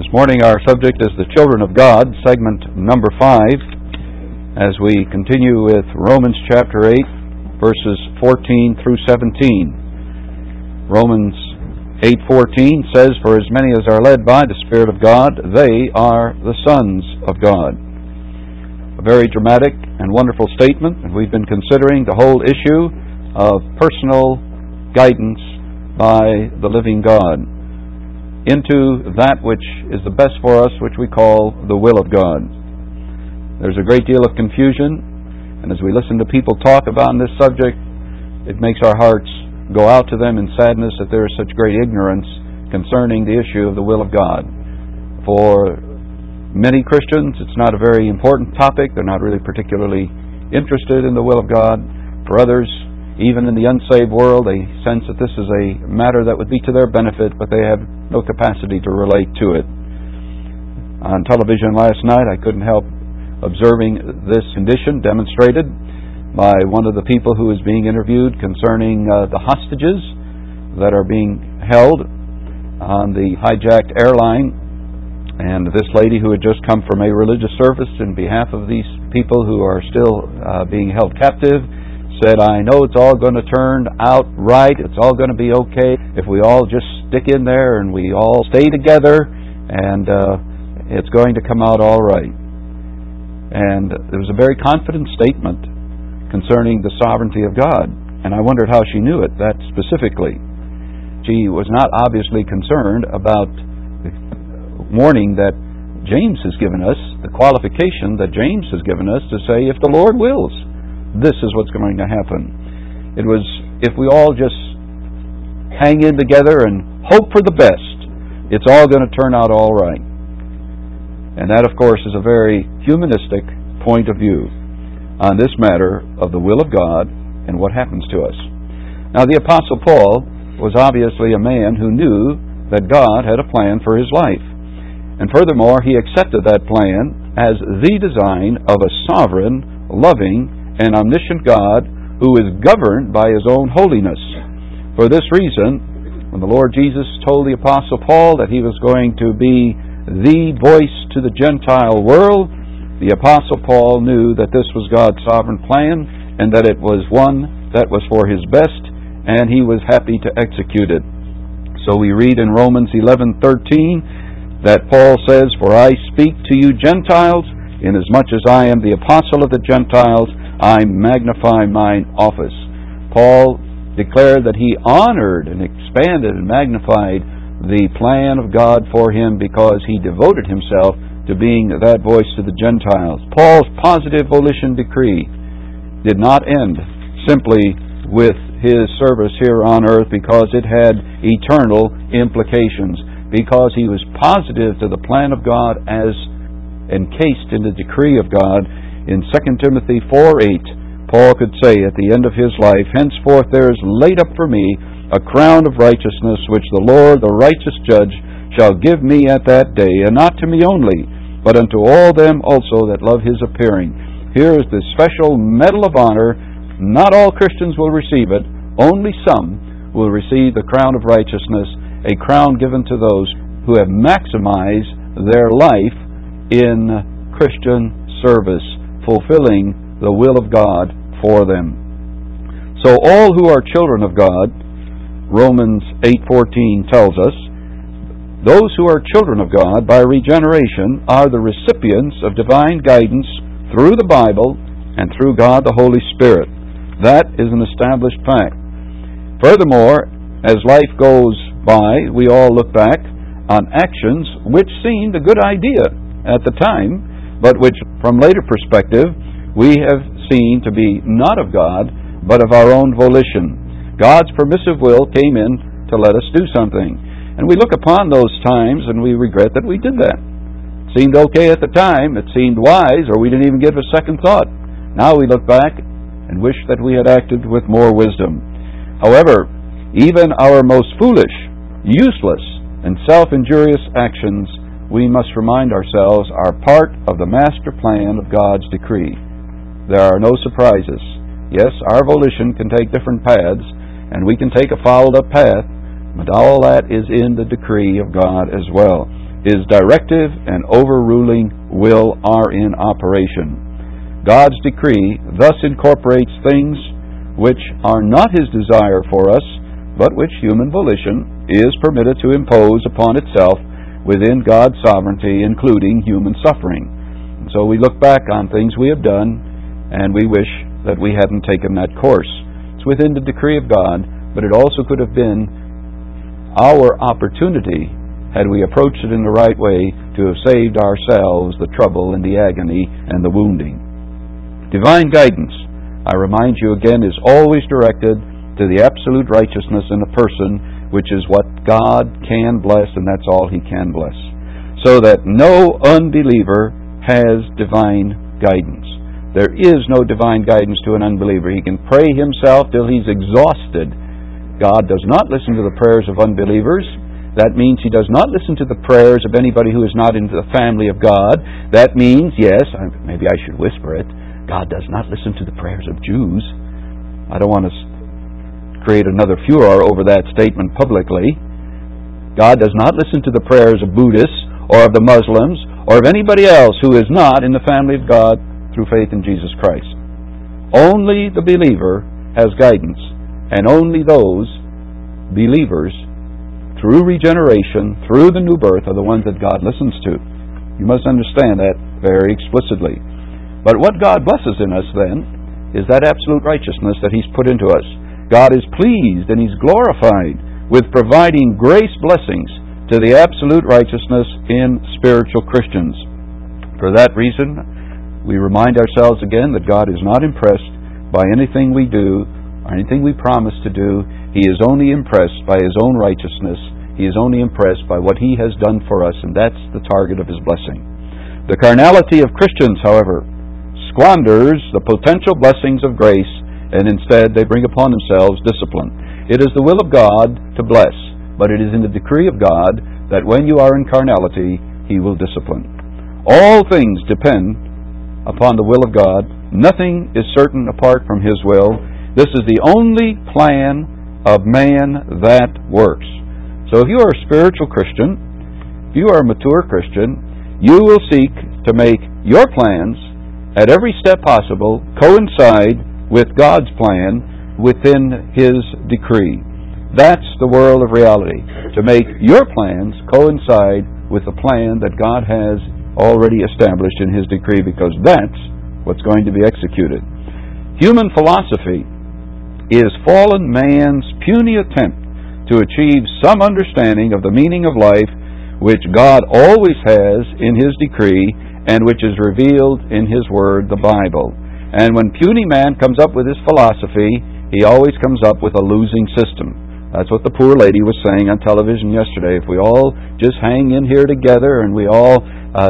This morning our subject is the children of God, segment number 5, as we continue with Romans chapter 8, verses 14 through 17. Romans 8:14 says, "For as many as are led by the Spirit of God, they are the sons of God." A very dramatic and wonderful statement, and we've been considering the whole issue of personal guidance by the living God into that which is the best for us, which we call the will of God. There's a great deal of confusion, and as we listen to people talk about this subject, it makes our hearts go out to them in sadness that there is such great ignorance concerning the issue of the will of God. For many Christians, it's not a very important topic. They're not really particularly interested in the will of God. For others, even in the unsaved world, they sense that this is a matter that would be to their benefit, but they have no capacity to relate to it. On television last night, I couldn't help observing this condition demonstrated by one of the people who was being interviewed concerning the hostages that are being held on the hijacked airline. And this lady who had just come from a religious service in behalf of these people who are still being held captive said, "I know it's all going to turn out right. It's all going to be okay if we all just stick in there and we all stay together, and it's going to come out all right." And there was a very confident statement concerning the sovereignty of God, and I wondered how she knew it, that specifically. She was not obviously concerned about the warning that James has given us, the qualification that James has given us to say, if the Lord wills, this is what's going to happen. It was, if we all just hang in together and hope for the best, it's all going to turn out all right. And that, of course, is a very humanistic point of view on this matter of the will of God and what happens to us. Now, the Apostle Paul was obviously a man who knew that God had a plan for his life. And furthermore, he accepted that plan as the design of a sovereign, loving, and omniscient God who is governed by His own holiness. For this reason, when the Lord Jesus told the Apostle Paul that he was going to be the voice to the Gentile world, the Apostle Paul knew that this was God's sovereign plan and that it was one that was for his best, and he was happy to execute it. So we read in Romans 11:13 that Paul says, "For I speak to you Gentiles, inasmuch as I am the apostle of the Gentiles, I magnify mine office." Paul declared that he honored and expanded and magnified the plan of God for him because he devoted himself to being that voice to the Gentiles. Paul's positive volition decree did not end simply with his service here on earth because it had eternal implications, because he was positive to the plan of God as encased in the decree of God. In 2 Timothy 4:8, Paul could say at the end of his life, "Henceforth there is laid up for me a crown of righteousness, which the Lord, the righteous judge, shall give me at that day, and not to me only, but unto all them also that love his appearing." Here is the special medal of honor. Not all Christians will receive it. Only some will receive the crown of righteousness, a crown given to those who have maximized their life in Christian service, fulfilling the will of God for them. So all who are children of God, Romans 8:14 tells us, those who are children of God by regeneration are the recipients of divine guidance through the Bible and through God the Holy Spirit. That is an established fact. Furthermore, as life goes by, we all look back on actions which seemed a good idea at the time, but which, from later perspective, we have seen to be not of God, but of our own volition. God's permissive will came in to let us do something. And we look upon those times and we regret that we did that. It seemed okay at the time, it seemed wise, or we didn't even give a second thought. Now we look back and wish that we had acted with more wisdom. However, even our most foolish, useless, and self-injurious actions, we must remind ourselves, are part of the master plan of God's decree. There are no surprises. Yes, our volition can take different paths, and we can take a fouled-up path, but all that is in the decree of God as well. His directive and overruling will are in operation. God's decree thus incorporates things which are not His desire for us, but which human volition is permitted to impose upon itself within God's sovereignty, including human suffering. And so we look back on things we have done, and we wish that we hadn't taken that course. It's within the decree of God, but it also could have been our opportunity, had we approached it in the right way, to have saved ourselves the trouble and the agony and the wounding. Divine guidance, I remind you again, is always directed to the absolute righteousness in a person, which is what God can bless, and that's all He can bless. So that no unbeliever has divine guidance. There is no divine guidance to an unbeliever. He can pray himself till he's exhausted. God does not listen to the prayers of unbelievers. That means He does not listen to the prayers of anybody who is not into the family of God. That means, yes, maybe I should whisper it, God does not listen to the prayers of Jews. I don't want to create another furor over that statement publicly. God does not listen to the prayers of Buddhists or of the Muslims or of anybody else who is not in the family of God through faith in Jesus Christ. Only the believer has guidance, and only those believers through regeneration, through the new birth, are the ones that God listens to. You must understand that very explicitly. But what God blesses in us then is that absolute righteousness that He's put into us. God is pleased and He's glorified with providing grace blessings to the absolute righteousness in spiritual Christians. For that reason, we remind ourselves again that God is not impressed by anything we do or anything we promise to do. He is only impressed by His own righteousness. He is only impressed by what He has done for us, and that's the target of His blessing. The carnality of Christians, however, squanders the potential blessings of grace, and instead they bring upon themselves discipline. It is the will of God to bless, but it is in the decree of God that when you are in carnality, He will discipline. All things depend upon the will of God. Nothing is certain apart from His will. This is the only plan of man that works. So if you are a spiritual Christian, if you are a mature Christian, you will seek to make your plans at every step possible coincide with God's plan within His decree. That's the world of reality, to make your plans coincide with the plan that God has already established in His decree, because that's what's going to be executed. Human philosophy is fallen man's puny attempt to achieve some understanding of the meaning of life which God always has in His decree and which is revealed in His Word, the Bible. And when puny man comes up with his philosophy, he always comes up with a losing system. That's what the poor lady was saying on television yesterday. If we all just hang in here together and we all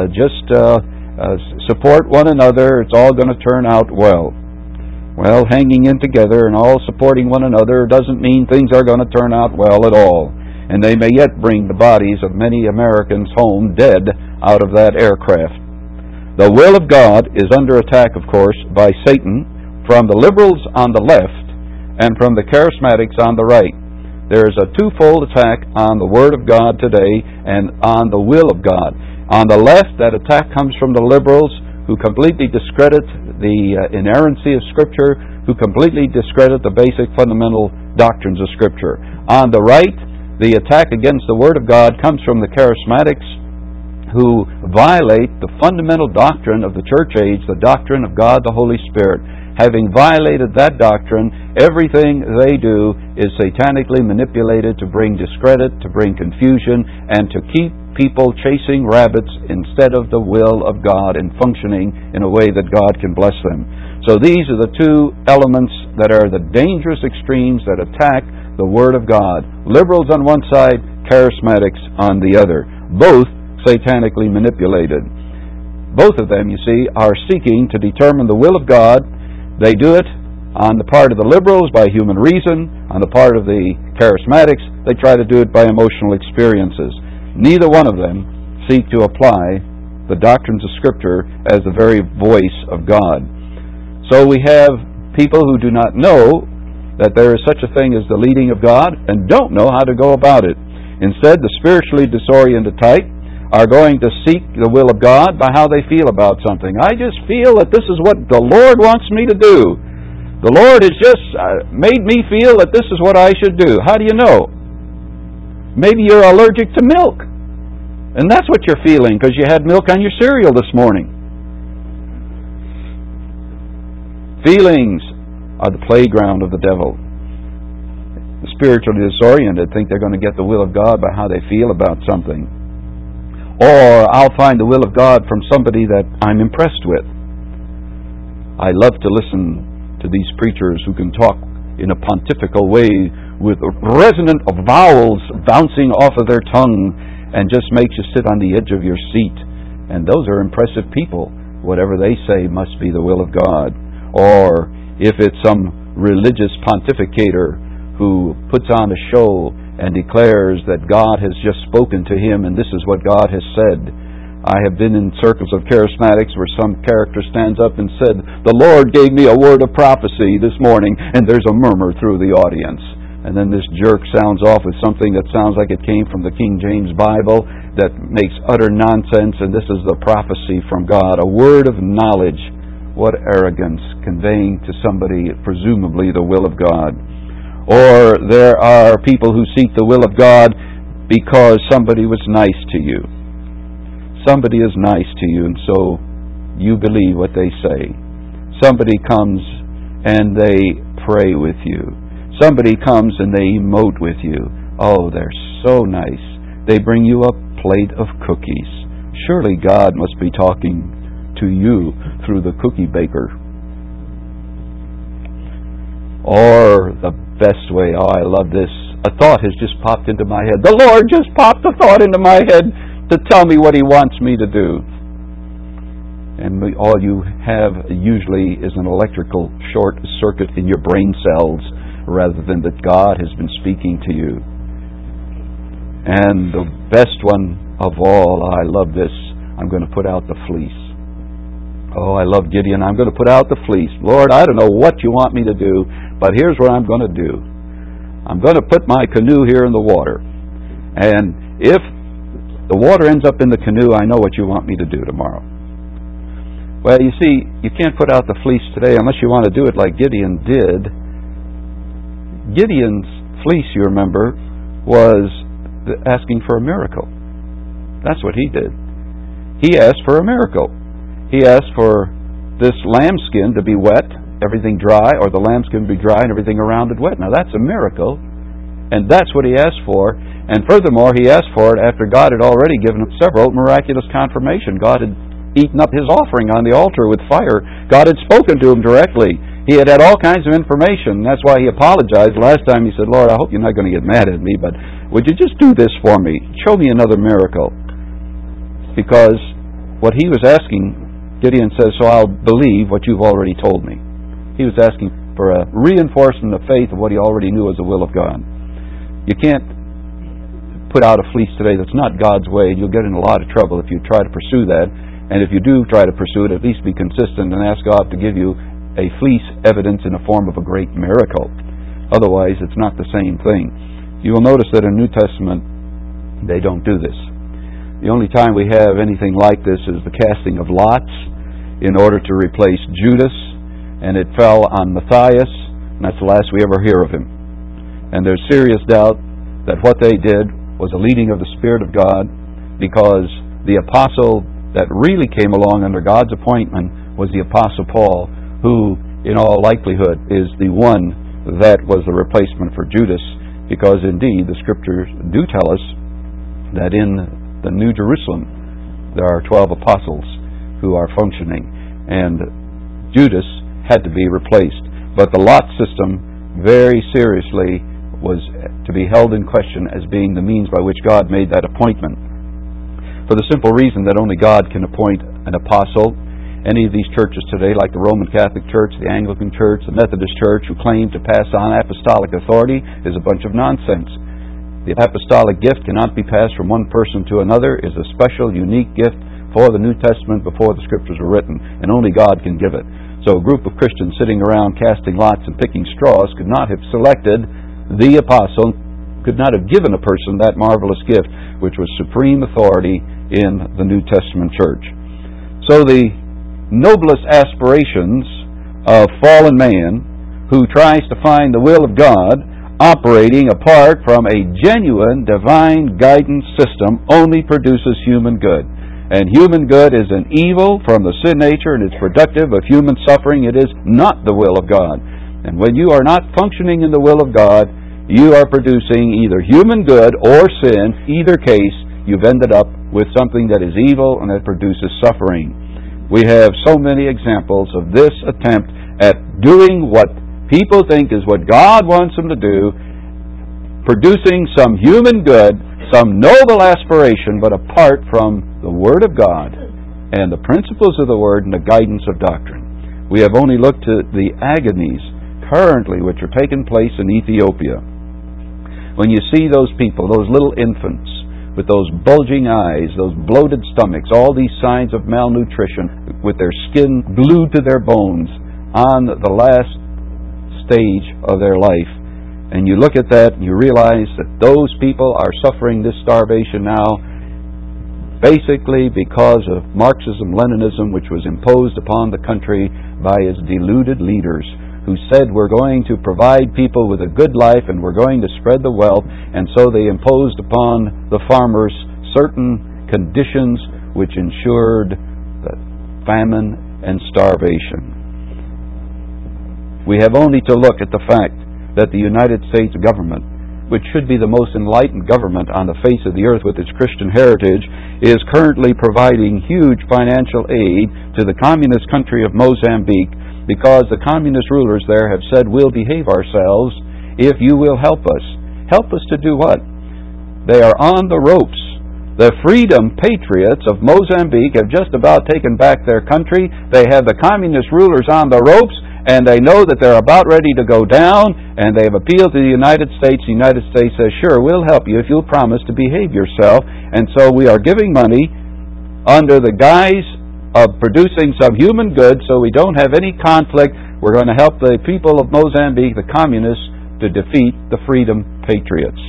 support one another, it's all going to turn out well. Well, hanging in together and all supporting one another doesn't mean things are going to turn out well at all. And they may yet bring the bodies of many Americans home dead out of that aircraft. The will of God is under attack, of course, by Satan from the liberals on the left and from the charismatics on the right. There is a twofold attack on the Word of God today and on the will of God. On the left, that attack comes from the liberals who completely discredit the inerrancy of Scripture, who completely discredit the basic fundamental doctrines of Scripture. On the right, the attack against the Word of God comes from the charismatics, who violate the fundamental doctrine of the church age, the doctrine of God the Holy Spirit. Having violated that doctrine, everything they do is satanically manipulated to bring discredit, to bring confusion, and to keep people chasing rabbits instead of the will of God and functioning in a way that God can bless them. So these are the two elements that are the dangerous extremes that attack the Word of God. Liberals on one side, charismatics on the other. Both satanically manipulated. Both of them, you see, are seeking to determine the will of God. They do it on the part of the liberals by human reason. On the part of the charismatics, they try to do it by emotional experiences. Neither one of them seek to apply the doctrines of Scripture as the very voice of God. So we have people who do not know that there is such a thing as the leading of God and don't know how to go about it. Instead, the spiritually disoriented type are going to seek the will of God by how they feel about something. I just feel that this is what the Lord wants me to do. The Lord has just made me feel that this is what I should do. How do you know? Maybe you're allergic to milk. And that's what you're feeling because you had milk on your cereal this morning. Feelings are the playground of the devil. The spiritually disoriented think they're going to get the will of God by how they feel about something. Or I'll find the will of God from somebody that I'm impressed with. I love to listen to these preachers who can talk in a pontifical way with resonant vowels bouncing off of their tongue and just makes you sit on the edge of your seat. And those are impressive people. Whatever they say must be the will of God. Or if it's some religious pontificator who puts on a show and declares that God has just spoken to him and this is what God has said. I have been in circles of charismatics where some character stands up and said, "The Lord gave me a word of prophecy this morning," and there's a murmur through the audience. And then this jerk sounds off with something that sounds like it came from the King James Bible that makes utter nonsense, and this is the prophecy from God, a word of knowledge. What arrogance, conveying to somebody presumably the will of God. Or there are people who seek the will of God because somebody was nice to you. Somebody is nice to you, and so you believe what they say. Somebody comes and they pray with you. Somebody comes and they emote with you. Oh, they're so nice. They bring you a plate of cookies. Surely God must be talking to you through the cookie baker. Or the best way, oh, I love this. A thought has just popped into my head. The Lord just popped a thought into my head to tell me what He wants me to do. And all you have usually is an electrical short circuit in your brain cells rather than that God has been speaking to you. And the best one of all, I love this, I'm going to put out the fleece. Oh, I love Gideon. I'm going to put out the fleece. Lord, I don't know what you want me to do, but here's what I'm going to do. I'm going to put my canoe here in the water. And if the water ends up in the canoe, I know what you want me to do tomorrow. Well, you see, you can't put out the fleece today unless you want to do it like Gideon did. Gideon's fleece, you remember, was asking for a miracle. That's what he did. He asked for a miracle. He asked for this lambskin to be wet, everything dry, or the lambskin to be dry and everything around it wet. Now that's a miracle, and that's what he asked for. And furthermore, he asked for it after God had already given him several miraculous confirmation. God had eaten up his offering on the altar with fire. God had spoken to him directly. He had all kinds of information. That's why he apologized. Last time he said, "Lord, I hope you're not going to get mad at me, but would you just do this for me? Show me another miracle." Because what he was asking, Gideon says, "So I'll believe what you've already told me." He was asking for a reinforcement of faith of what he already knew as the will of God. You can't put out a fleece today that's not God's way, and you'll get in a lot of trouble if you try to pursue that. And if you do try to pursue it, at least be consistent and ask God to give you a fleece evidence in the form of a great miracle. Otherwise, it's not the same thing. You will notice that in the New Testament, they don't do this. The only time we have anything like this is the casting of lots in order to replace Judas, and it fell on Matthias, and that's the last we ever hear of him. And there's serious doubt that what they did was a leading of the Spirit of God, because the apostle that really came along under God's appointment was the Apostle Paul, who in all likelihood is the one that was the replacement for Judas, because indeed the Scriptures do tell us that in the New Jerusalem there are 12 apostles who are functioning, and Judas had to be replaced. But the lot system very seriously was to be held in question as being the means by which God made that appointment, for the simple reason that only God can appoint an apostle. Any of these churches today, like the Roman Catholic Church, the Anglican Church, the Methodist Church, who claim to pass on apostolic authority, is a bunch of nonsense. The apostolic gift cannot be passed from one person to another. It is a special, unique gift for the New Testament before the Scriptures were written, and only God can give it. So a group of Christians sitting around casting lots and picking straws could not have selected the apostle, could not have given a person that marvelous gift. which was supreme authority in the New Testament church. So the noblest aspirations of fallen man who tries to find the will of God operating apart from a genuine divine guidance system only produces human good. And human good is an evil from the sin nature and is productive of human suffering. It is not the will of God. And when you are not functioning in the will of God, you are producing either human good or sin. Either case, you've ended up with something that is evil and that produces suffering. We have so many examples of this attempt at doing what people think is what God wants them to do, producing some human good, some noble aspiration, but apart from the Word of God and the principles of the Word and the guidance of doctrine. We have only looked at the agonies currently which are taking place in Ethiopia. When you see those people, those little infants, with those bulging eyes, those bloated stomachs, all these signs of malnutrition, with their skin glued to their bones on the last stage of their life, and you look at that and you realize that those people are suffering this starvation now basically because of Marxism-Leninism, which was imposed upon the country by its deluded leaders, who said we're going to provide people with a good life and we're going to spread the wealth, and so they imposed upon the farmers certain conditions which ensured famine and starvation. We have only to look at the fact that the United States government, which should be the most enlightened government on the face of the earth with its Christian heritage, is currently providing huge financial aid to the communist country of Mozambique, because the communist rulers there have said, we'll behave ourselves if you will help us. Help us to do what? They are on the ropes. The freedom patriots of Mozambique have just about taken back their country. They have the communist rulers on the ropes, and they know that they're about ready to go down, and they have appealed to the United States. The United States says, sure, we'll help you if you'll promise to behave yourself. And so we are giving money under the guise of producing some human good so we don't have any conflict. We're going to help the people of Mozambique, the communists, to defeat the freedom patriots.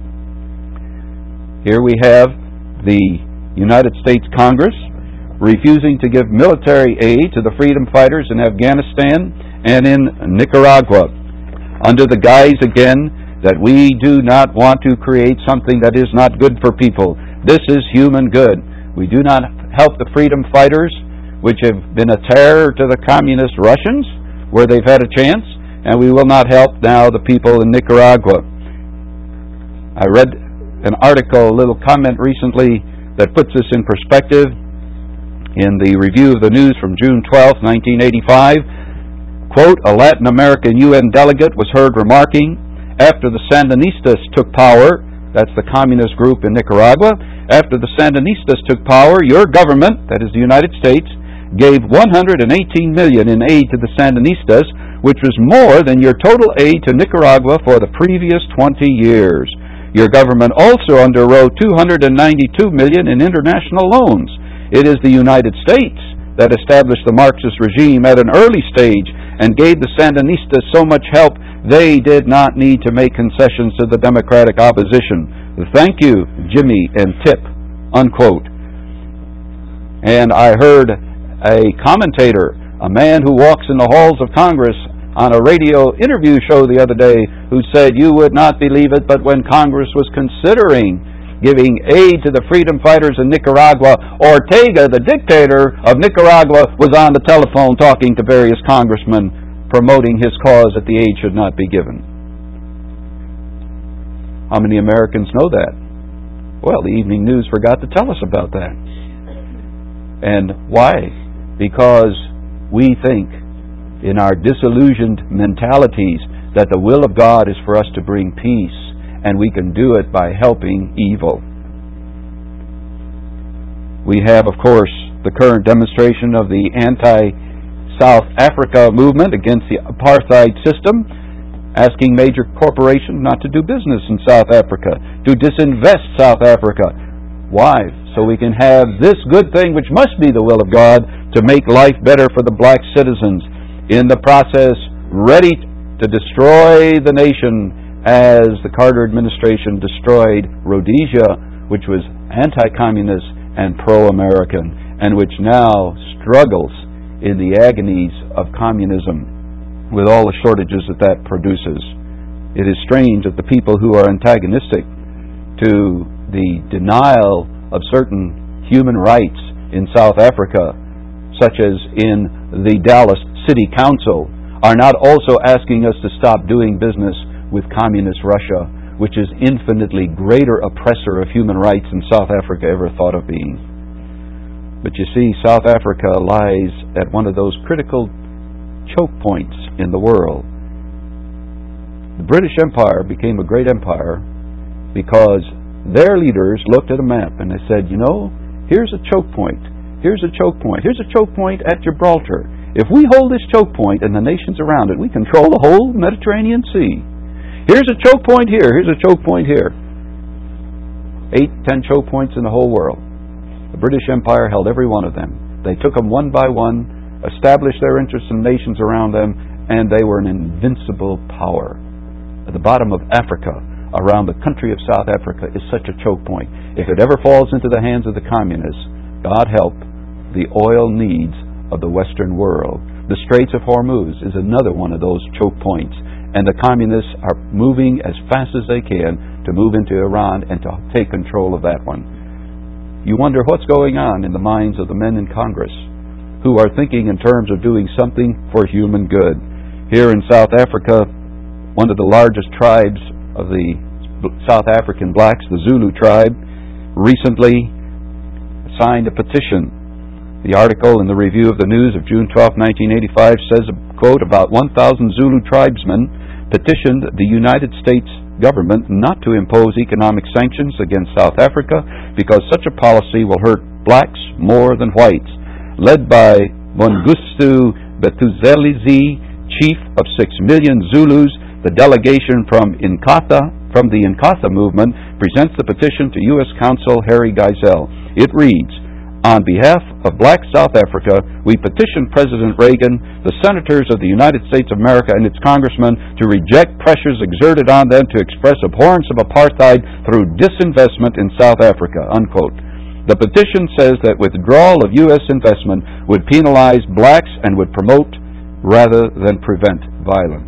Here we have the United States Congress refusing to give military aid to the freedom fighters in Afghanistan and in Nicaragua, under the guise again that we do not want to create something that is not good for people. This is human good. We do not help the freedom fighters, which have been a terror to the communist Russians, where they've had a chance, and we will not help now the people in Nicaragua. I read an article, a little comment recently, that puts this in perspective. In the Review of the News from June 12, 1985, quote, a Latin American UN delegate was heard remarking, after the Sandinistas took power, that's the communist group in Nicaragua, after the Sandinistas took power, your government, that is the United States, gave $118 million in aid to the Sandinistas, which was more than your total aid to Nicaragua for the previous 20 years. Your government also underwrote $292 million in international loans. It is the United States that established the Marxist regime at an early stage and gave the Sandinistas so much help they did not need to make concessions to the democratic opposition. Thank you, Jimmy and Tip, unquote. And I heard a commentator, a man who walks in the halls of Congress, on a radio interview show the other day, who said, you would not believe it, but when Congress was considering giving aid to the freedom fighters in Nicaragua, Ortega, the dictator of Nicaragua, was on the telephone talking to various congressmen, promoting his cause that the aid should not be given. How many Americans know that? Well, the Evening News forgot to tell us about that. And why? Because we think in our disillusioned mentalities that the will of God is for us to bring peace, and we can do it by helping evil. We have, of course, the current demonstration of the anti-South Africa movement against the apartheid system, asking major corporations not to do business in South Africa, to disinvest South Africa. Why? So we can have this good thing, which must be the will of God, to make life better for the black citizens, in the process ready to destroy the nation as the Carter administration destroyed Rhodesia which was anti-communist and pro-American, and which now struggles in the agonies of communism with all the shortages that produces. It is strange that the people who are antagonistic to the denial of certain human rights in South Africa, such as in the Dallas City Council, are not also asking us to stop doing business with communist Russia, which is infinitely greater oppressor of human rights than South Africa ever thought of being. But you see, South Africa lies at one of those critical choke points in the world. The British Empire became a great empire because their leaders looked at a map and they said, here's a choke point. Here's a choke point. Here's a choke point at Gibraltar. If we hold this choke point and the nations around it, we control the whole Mediterranean Sea. Here's a choke point here. Here's a choke point here. 8, 10 choke points in the whole world. The British Empire held every one of them. They took them one by one, established their interests in nations around them, and they were an invincible power. At the bottom of Africa, around the country of South Africa, is such a choke point. If it ever falls into the hands of the communists, God help the oil needs of the Western world. The Straits of Hormuz is another one of those choke points, and the communists are moving as fast as they can to move into Iran and to take control of that one. You wonder what's going on in the minds of the men in Congress who are thinking in terms of doing something for human good. Here in South Africa, one of the largest tribes of the South African blacks, the Zulu tribe, recently signed a petition. The article in the Review of the News of June 12, 1985 says, quote, about 1,000 Zulu tribesmen petitioned the United States government not to impose economic sanctions against South Africa because such a policy will hurt blacks more than whites. Led by Mengistu Betuzelizi, chief of 6 million Zulus, the delegation from the Inkatha movement presents the petition to U.S. Consul Harry Geisel. It reads, on behalf of black South Africa, we petition President Reagan, the senators of the United States of America, and its congressmen to reject pressures exerted on them to express abhorrence of apartheid through disinvestment in South Africa, unquote. The petition says that withdrawal of U.S. investment would penalize blacks and would promote rather than prevent violence.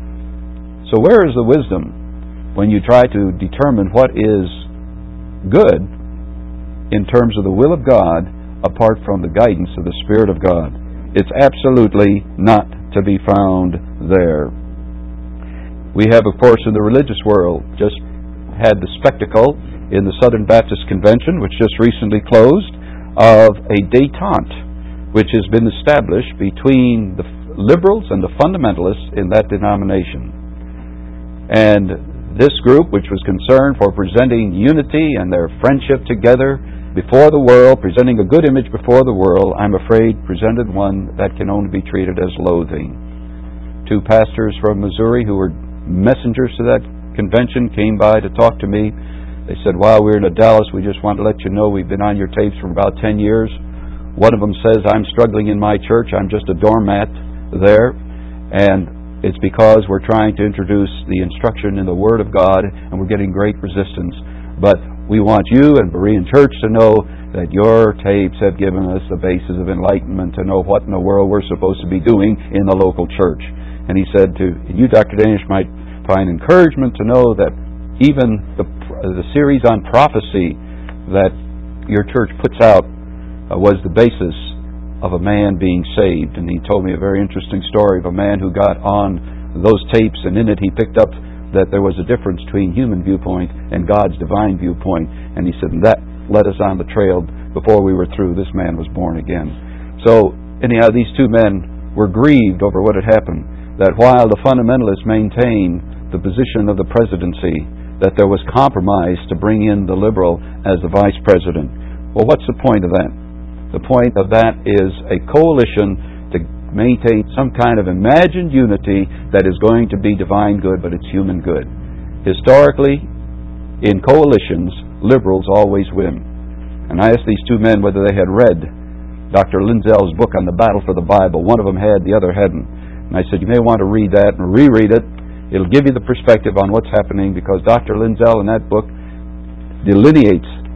So where is the wisdom when you try to determine what is good in terms of the will of God apart from the guidance of the Spirit of God? It's absolutely not to be found there. We have, of course, in the religious world just had the spectacle in the Southern Baptist Convention, which just recently closed, of a détente which has been established between the liberals and the fundamentalists in that denomination. And this group, which was concerned for presenting unity and their friendship together before the world, presenting a good image before the world, I'm afraid presented one that can only be treated as loathing. 2 pastors from Missouri who were messengers to that convention came by to talk to me. They said, while we're in Dallas, we just want to let you know we've been on your tapes for about 10 years. One of them says, I'm struggling in my church. I'm just a doormat there. And it's because we're trying to introduce the instruction in the Word of God, and we're getting great resistance. But we want you and Berean Church to know that your tapes have given us the basis of enlightenment to know what in the world we're supposed to be doing in the local church. And he said to you, Dr. Danish, might find encouragement to know that even the series on prophecy that your church puts out was the basis of a man being saved. And he told me a very interesting story of a man who got on those tapes, and in it he picked up that there was a difference between human viewpoint and God's divine viewpoint. And he said, and that led us on the trail. Before we were through, this man was born again. So anyhow, these 2 men were grieved over what had happened, that while the fundamentalists maintained the position of the presidency, that there was compromise to bring in the liberal as the vice president. Well, what's the point of that? The point of that is a coalition to maintain some kind of imagined unity that is going to be divine good, but it's human good. Historically, in coalitions, liberals always win. And I asked these 2 men whether they had read Dr. Lindsell's book on the battle for the Bible. One of them had, the other hadn't. And I said, you may want to read that and reread it. It'll give you the perspective on what's happening, because Dr. Lindsell in that book delineates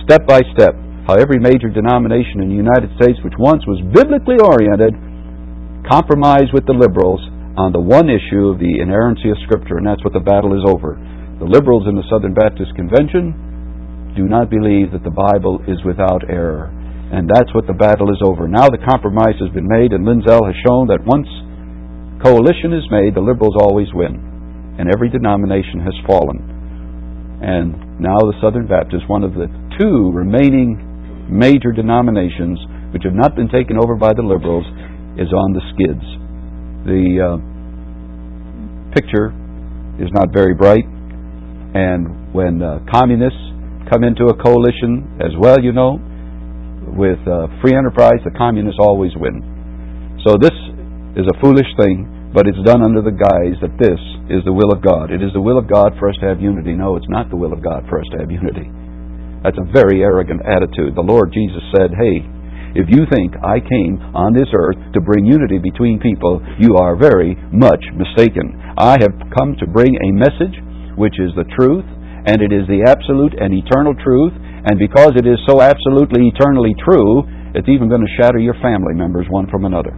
step by step, how every major denomination in the United States, which once was biblically oriented, compromised with the liberals on the one issue of the inerrancy of Scripture, and that's what the battle is over. The liberals in the Southern Baptist Convention do not believe that the Bible is without error, and that's what the battle is over. Now the compromise has been made, and Lindsell has shown that once coalition is made, the liberals always win, and every denomination has fallen. And now the Southern Baptist, one of the two remaining major denominations which have not been taken over by the liberals, is on the skids. The picture is not very bright, and when communists come into a coalition as well, you know, with free enterprise, the communists always win. So this is a foolish thing, but it's done under the guise that this is the will of God. It is the will of God for us to have unity. No, it's not the will of God for us to have unity. That's a very arrogant attitude. The Lord Jesus said, hey, if you think I came on this earth to bring unity between people, you are very much mistaken. I have come to bring a message which is the truth, and it is the absolute and eternal truth, and because it is so absolutely eternally true, it's even going to shatter your family members one from another.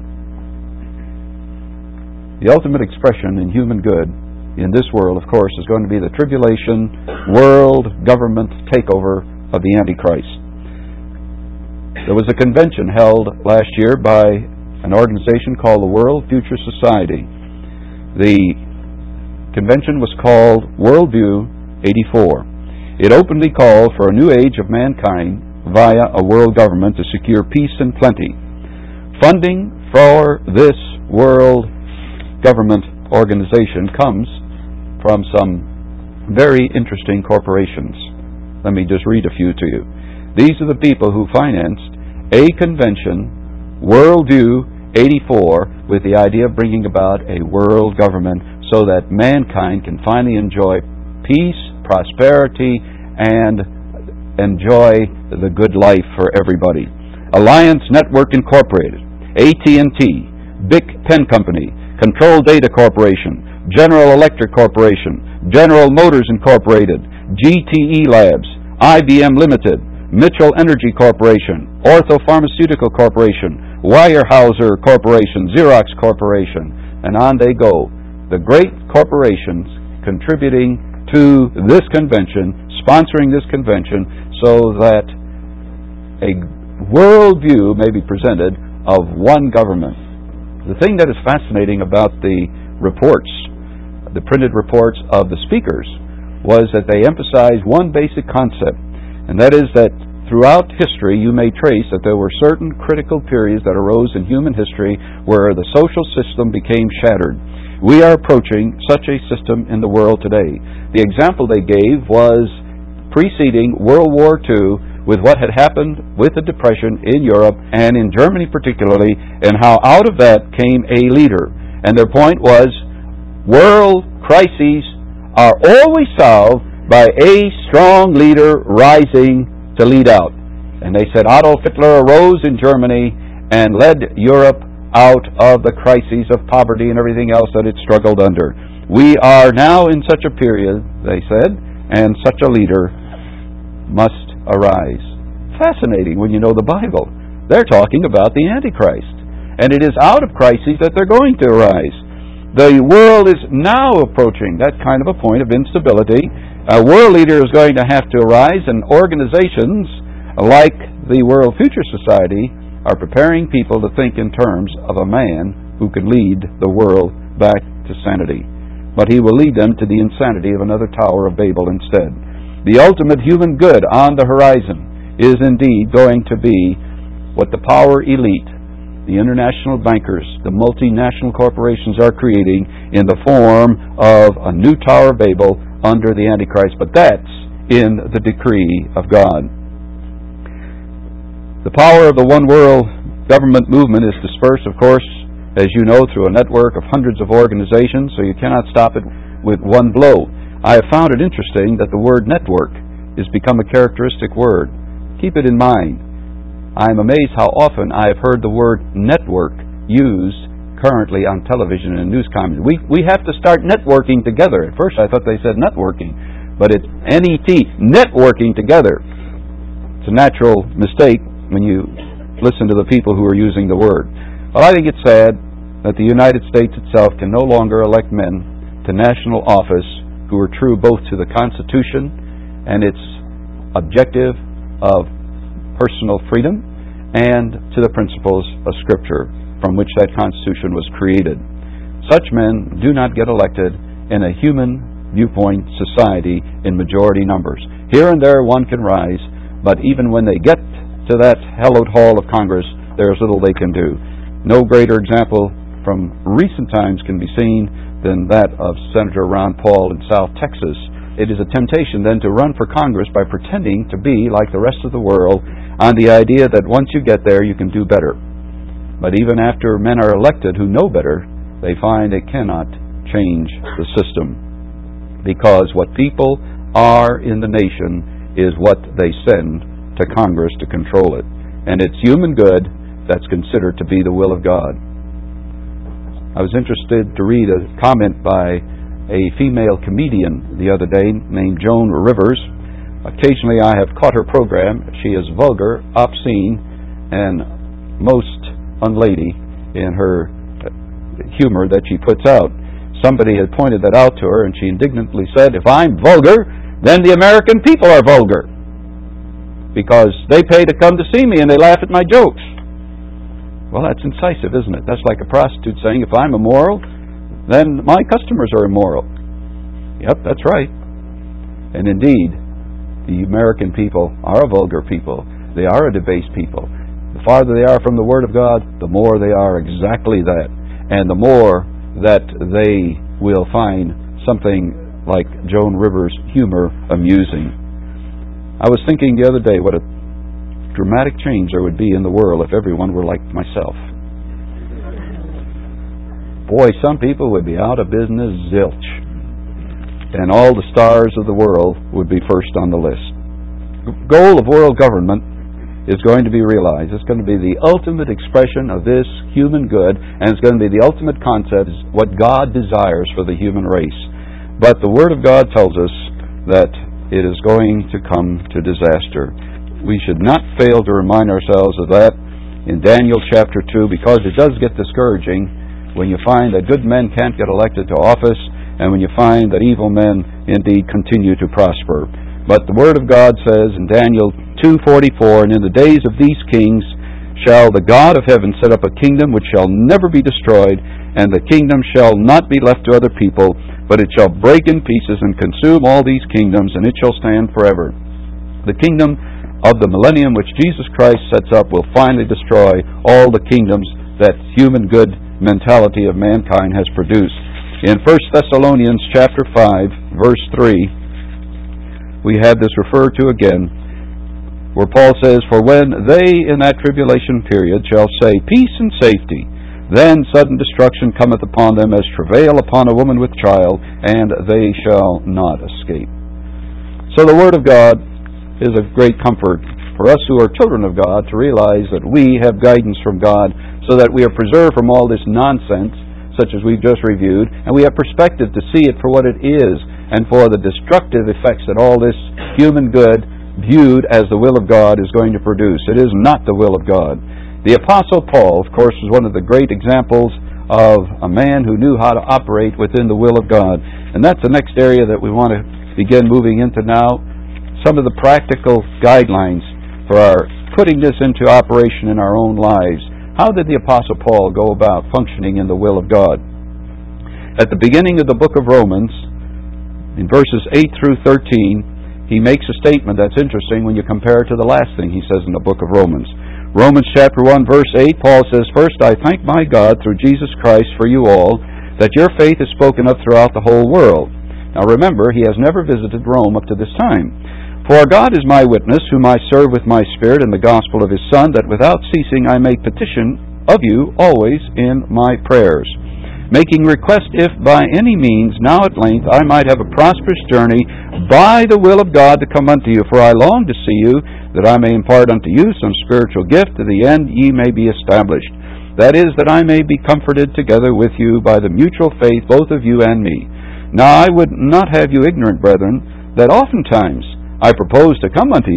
The ultimate expression in human good in this world, of course, is going to be the tribulation, world government takeover of the Antichrist. There was a convention held last year by an organization called the World Future Society. The convention was called Worldview 84. It openly called for a new age of mankind via a world government to secure peace and plenty. Funding for this world government organization comes from some very interesting corporations. Let me just read a few to you. These are the people who financed a convention, Worldview 84, with the idea of bringing about a world government so that mankind can finally enjoy peace, prosperity, and enjoy the good life for everybody. Alliance Network Incorporated, AT&T, Bic Pen Company, Control Data Corporation, General Electric Corporation, General Motors Incorporated, GTE Labs, IBM Limited, Mitchell Energy Corporation, Ortho Pharmaceutical Corporation, Weyerhaeuser Corporation, Xerox Corporation, and on they go. The great corporations contributing to this convention, sponsoring this convention, so that a worldview may be presented of one government. The thing that is fascinating about the reports, the printed reports of the speakers, was that they emphasized one basic concept, and that is that throughout history you may trace that there were certain critical periods that arose in human history where the social system became shattered. We are approaching such a system in the world today. The example they gave was preceding World War II, with what had happened with the Depression in Europe and in Germany particularly, and how out of that came a leader. And their point was, world crises are always solved by a strong leader rising to lead out. And they said Adolf Hitler arose in Germany and led Europe out of the crises of poverty and everything else that it struggled under. We are now in such a period, they said, and such a leader must arise. Fascinating when you know the Bible. They're talking about the Antichrist. And it is out of crises that they're going to arise. The world is now approaching that kind of a point of instability. A world leader is going to have to arise, and organizations like the World Future Society are preparing people to think in terms of a man who can lead the world back to sanity. But he will lead them to the insanity of another Tower of Babel instead. The ultimate human good on the horizon is indeed going to be what the power elite, the international bankers, the multinational corporations are creating in the form of a new Tower of Babel under the Antichrist. But that's in the decree of God. The power of the one world government movement is dispersed, of course, as you know, through a network of hundreds of organizations, so you cannot stop it with one blow. I have found it interesting that the word network has become a characteristic word. Keep it in mind. I am amazed how often I have heard the word network used currently on television and news comments. We have to start networking together. At first I thought they said networking, but it's N-E-T, networking together. It's a natural mistake when you listen to the people who are using the word. But I think it's sad that the United States itself can no longer elect men to national office who are true both to the Constitution and its objective of personal freedom and to the principles of Scripture from which that Constitution was created. Such men do not get elected in a human viewpoint society in majority numbers. Here and there one can rise, but even when they get to that hallowed hall of Congress, there's little they can do. No greater example from recent times can be seen than that of Senator Ron Paul in South Texas. It is a temptation then to run for Congress by pretending to be like the rest of the world on the idea that once you get there you can do better. But even after men are elected who know better, they find they cannot change the system, because what people are in the nation is what they send to Congress to control it. And it's human good that's considered to be the will of God. I was interested to read a comment by a female comedian the other day named Joan Rivers. Occasionally I have caught her program. She is vulgar, obscene, and most unlady in her humor that she puts out. Somebody had pointed that out to her, and she indignantly said, "If I'm vulgar, then the American people are vulgar, because they pay to come to see me and they laugh at my jokes." Well, that's incisive, isn't it? That's like a prostitute saying, "If I'm immoral, then my customers are immoral." Yep, that's right. And indeed, the American people are a vulgar people. They are a debased people. The farther they are from the Word of God, the more they are exactly that. And the more that they will find something like Joan Rivers' humor amusing. I was thinking the other day what a dramatic change there would be in the world if everyone were like myself. Boy, some people would be out of business zilch, and all the stars of the world would be first on the list. The goal of world government is going to be realized. It's going to be the ultimate expression of this human good, and it's going to be the ultimate concept, what God desires for the human race. But the Word of God tells us that it is going to come to disaster. We should not fail to remind ourselves of that in Daniel chapter 2, because it does get discouraging when you find that good men can't get elected to office, and when you find that evil men indeed continue to prosper. But the Word of God says in Daniel 2:44, "And in the days of these kings shall the God of heaven set up a kingdom which shall never be destroyed, and the kingdom shall not be left to other people, but it shall break in pieces and consume all these kingdoms, and it shall stand forever." The kingdom of the millennium which Jesus Christ sets up will finally destroy all the kingdoms that human good mentality of mankind has produced. In 1 Thessalonians chapter 5, verse 3, we have this referred to again, where Paul says, "For when they in that tribulation period shall say, Peace and safety, then sudden destruction cometh upon them as travail upon a woman with child, and they shall not escape." So the Word of God is a great comfort for us who are children of God to realize that we have guidance from God, so that we are preserved from all this nonsense, such as we've just reviewed, and we have perspective to see it for what it is, and for the destructive effects that all this human good, viewed as the will of God, is going to produce. It is not the will of God. The Apostle Paul, of course, was one of the great examples of a man who knew how to operate within the will of God. And that's the next area that we want to begin moving into now. Some of the practical guidelines for our putting this into operation in our own lives. How did the Apostle Paul go about functioning in the will of God? At the beginning of the book of Romans, in verses 8 through 13, he makes a statement that's interesting when you compare it to the last thing he says in the book of Romans. Romans chapter 1, verse 8, Paul says, "First I thank my God through Jesus Christ for you all, that your faith is spoken of throughout the whole world." Now remember, he has never visited Rome up to this time. "For God is my witness, whom I serve with my spirit in the gospel of his Son, that without ceasing I make petition of you always in my prayers, making request if by any means now at length I might have a prosperous journey by the will of God to come unto you. For I long to see you, that I may impart unto you some spiritual gift, to the end ye may be established. That is, that I may be comforted together with you by the mutual faith, both of you and me. Now I would not have you ignorant, brethren, that oftentimes I proposed to come unto you,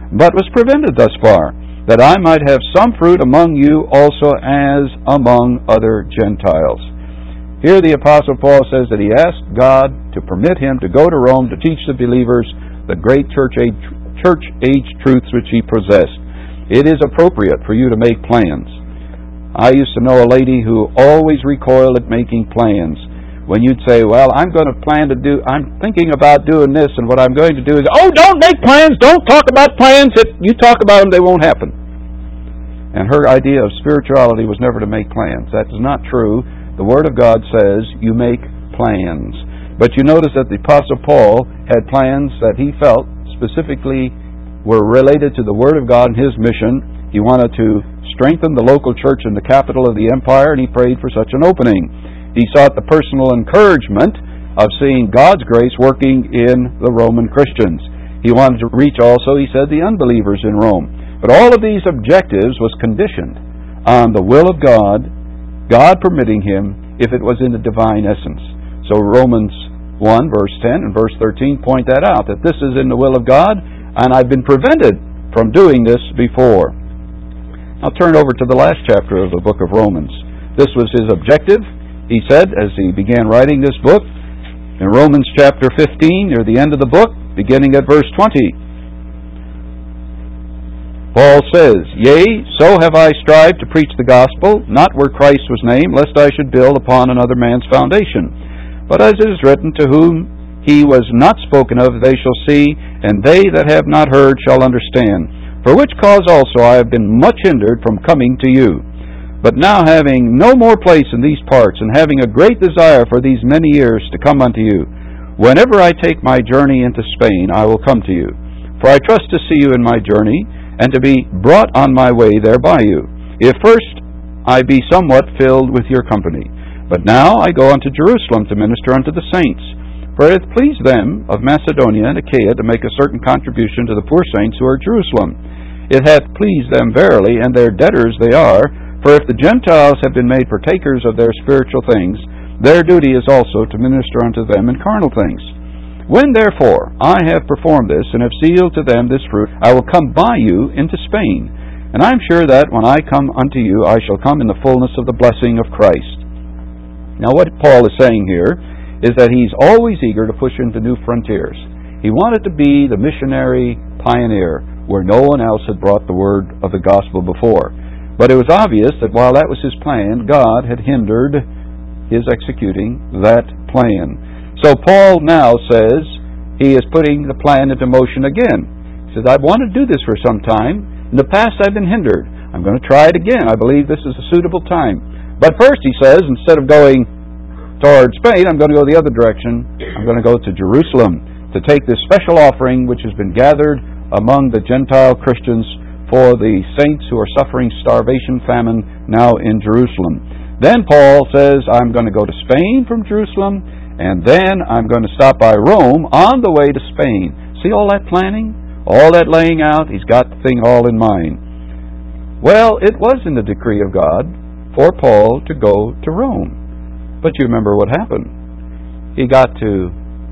but was prevented thus far, that I might have some fruit among you also as among other Gentiles. Here the Apostle Paul says that he asked God to permit him to go to Rome to teach the believers the great church age truths which he possessed. It is appropriate for you to make plans. I used to know a lady who always recoiled at making plans. When you'd say, well, I'm thinking about doing this, and what I'm going to do is, oh, don't make plans, don't talk about plans. You talk about them, they won't happen. And her idea of spirituality was never to make plans. That is not true. The Word of God says you make plans. But you notice that the Apostle Paul had plans that he felt specifically were related to the Word of God and his mission. He wanted to strengthen the local church in the capital of the empire, and he prayed for such an opening. He sought the personal encouragement of seeing God's grace working in the Roman Christians. He wanted to reach also, he said, the unbelievers in Rome. But all of these objectives was conditioned on the will of God, God permitting him if it was in the divine essence. So Romans 1, verse 10 and verse 13 point that out, that this is in the will of God, and I've been prevented from doing this before. I'll turn over to the last chapter of the book of Romans. This was his objective. He said, as he began writing this book, in Romans chapter 15, near the end of the book, beginning at verse 20, Paul says, Yea, so have I strived to preach the gospel, not where Christ was named, lest I should build upon another man's foundation. But as it is written, to whom he was not spoken of, they shall see, and they that have not heard shall understand. For which cause also I have been much hindered from coming to you. But now having no more place in these parts, and having a great desire for these many years to come unto you, whenever I take my journey into Spain, I will come to you. For I trust to see you in my journey, and to be brought on my way there by you, if first I be somewhat filled with your company. But now I go unto Jerusalem to minister unto the saints. For it hath pleased them of Macedonia and Achaia to make a certain contribution to the poor saints who are at Jerusalem. It hath pleased them verily, and their debtors they are. For if the Gentiles have been made partakers of their spiritual things, their duty is also to minister unto them in carnal things. When therefore I have performed this, and have sealed to them this fruit, I will come by you into Spain. And I am sure that when I come unto you, I shall come in the fullness of the blessing of Christ. Now what Paul is saying here is that he's always eager to push into new frontiers. He wanted to be the missionary pioneer where no one else had brought the word of the gospel before. But it was obvious that while that was his plan, God had hindered his executing that plan. So Paul now says he is putting the plan into motion again. He says, I've wanted to do this for some time. In the past I've been hindered. I'm going to try it again. I believe this is a suitable time. But first, he says, instead of going toward Spain, I'm going to go the other direction. I'm going to go to Jerusalem to take this special offering which has been gathered among the Gentile Christians for the saints who are suffering starvation, famine now in Jerusalem. Then Paul says, I'm going to go to Spain from Jerusalem, and then I'm going to stop by Rome on the way to Spain. See all that planning? All that laying out? He's got the thing all in mind. Well, it was in the decree of God for Paul to go to Rome. But you remember what happened. He got to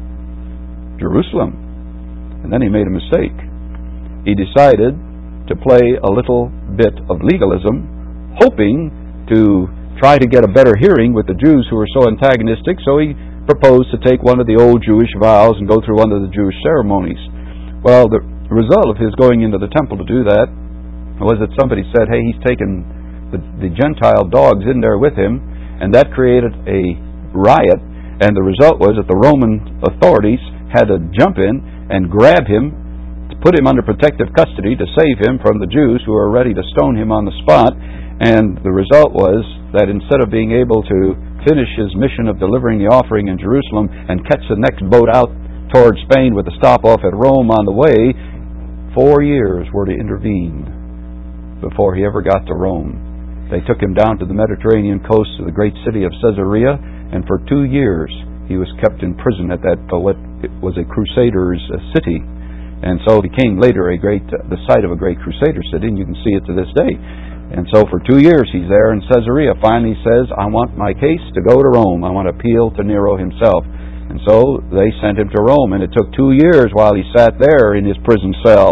Jerusalem, and then he made a mistake. He decided to play a little bit of legalism, hoping to try to get a better hearing with the Jews who were so antagonistic, so he proposed to take one of the old Jewish vows and go through one of the Jewish ceremonies. Well, the result of his going into the temple to do that was that somebody said, hey, he's taken the Gentile dogs in there with him, and that created a riot, and the result was that the Roman authorities had to jump in and grab him, put him under protective custody to save him from the Jews who were ready to stone him on the spot. And the result was that instead of being able to finish his mission of delivering the offering in Jerusalem and catch the next boat out toward Spain with a stop off at Rome on the way, 4 years were to intervene before he ever got to Rome. They took him down to the Mediterranean coast to the great city of Caesarea, and for 2 years he was kept in prison at that what was a crusader's city. And so it became later the site of a great crusader city, and you can see it to this day. And so for 2 years he's there in Caesarea. Finally he says, I want my case to go to Rome. I want to appeal to Nero himself. And so they sent him to Rome, and it took 2 years while he sat there in his prison cell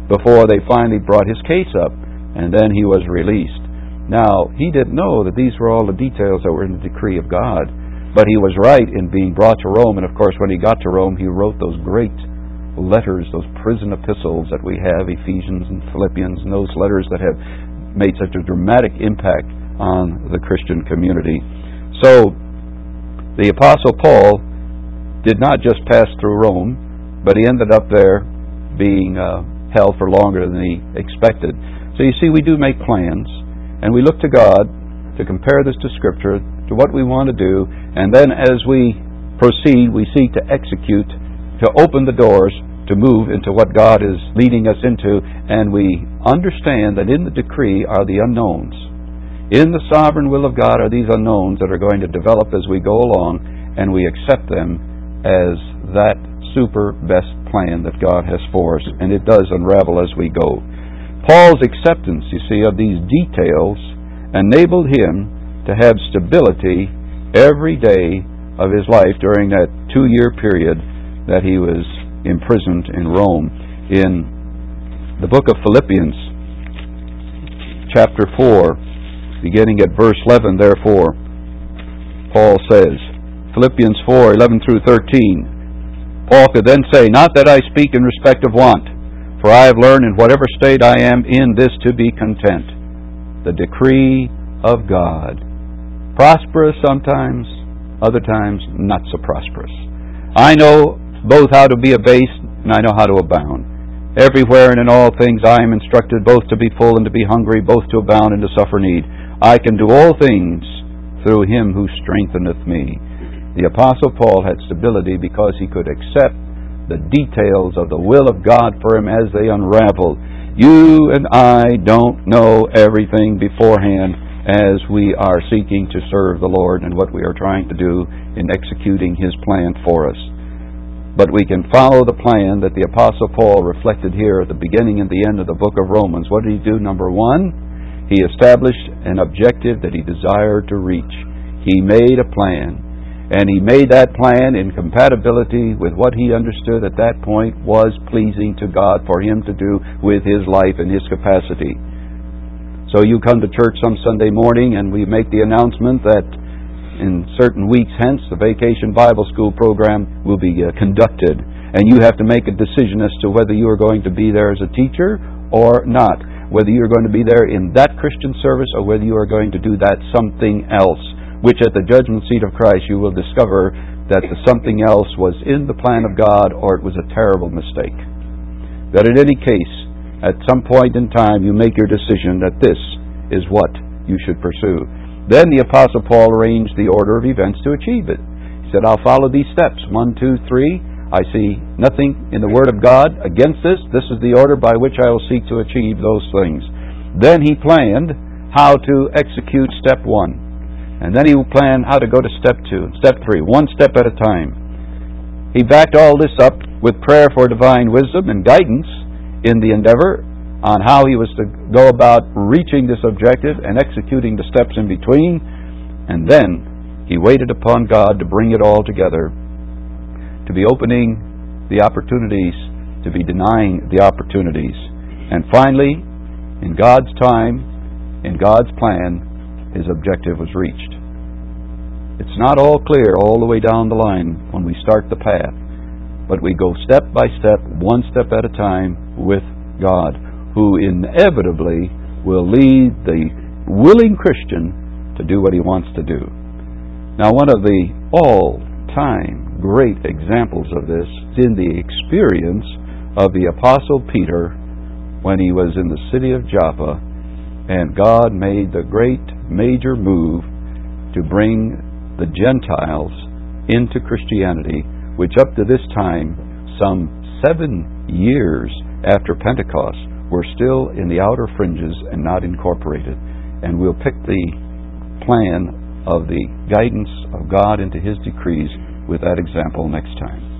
before they finally brought his case up, and then he was released. Now, he didn't know that these were all the details that were in the decree of God, but he was right in being brought to Rome, and of course when he got to Rome he wrote those great letters, those prison epistles that we have, Ephesians and Philippians, and those letters that have made such a dramatic impact on the Christian community. So, the Apostle Paul did not just pass through Rome, but he ended up there being held for longer than he expected. So you see, we do make plans, and we look to God to compare this to Scripture, to what we want to do, and then as we proceed, we seek to execute, to open the doors, to move into what God is leading us into, and we understand that in the decree are the unknowns. In the sovereign will of God are these unknowns that are going to develop as we go along, and we accept them as that super best plan that God has for us, and it does unravel as we go. Paul's acceptance, you see, of these details enabled him to have stability every day of his life during that 2-year period that he was imprisoned in Rome. In the book of Philippians, chapter 4, beginning at verse 11, therefore, Paul says, Philippians 4, 11 through 13, Paul could then say, not that I speak in respect of want, for I have learned in whatever state I am in this to be content. The decree of God. Prosperous sometimes, other times not so prosperous. I know both how to be abased, and I know how to abound. Everywhere and in all things I am instructed both to be full and to be hungry, both to abound and to suffer need. I can do all things through Him who strengtheneth me. The Apostle Paul had stability because he could accept the details of the will of God for him as they unraveled. You and I don't know everything beforehand as we are seeking to serve the Lord and what we are trying to do in executing His plan for us. But we can follow the plan that the Apostle Paul reflected here at the beginning and the end of the book of Romans. What did he do? Number one, he established an objective that he desired to reach. He made a plan, and he made that plan in compatibility with what he understood at that point was pleasing to God for him to do with his life and his capacity. So you come to church some Sunday morning and we make the announcement that in certain weeks hence the Vacation Bible School program will be conducted, and you have to make a decision as to whether you are going to be there as a teacher or not, whether you are going to be there in that Christian service or whether you are going to do that something else, which at the judgment seat of Christ you will discover that the something else was in the plan of God or it was a terrible mistake. That in any case, at some point in time you make your decision that this is what you should pursue. Then the Apostle Paul arranged the order of events to achieve it. He said, I'll follow these steps. 1, 2, 3. I see nothing in the Word of God against this. This is the order by which I will seek to achieve those things. Then he planned how to execute step 1. And then he planned how to go to step 2, step 3, one step at a time. He backed all this up with prayer for divine wisdom and guidance in the endeavor on how he was to go about reaching this objective and executing the steps in between. And then he waited upon God to bring it all together, to be opening the opportunities, to be denying the opportunities. And finally, in God's time, in God's plan, his objective was reached. It's not all clear all the way down the line when we start the path, but we go step by step, one step at a time with God, who inevitably will lead the willing Christian to do what he wants to do. Now, one of the all-time great examples of this is in the experience of the Apostle Peter when he was in the city of Joppa, and God made the great major move to bring the Gentiles into Christianity, which up to this time, some 7 years after Pentecost, were still in the outer fringes and not incorporated. And we'll pick the plan of the guidance of God into His decrees with that example next time.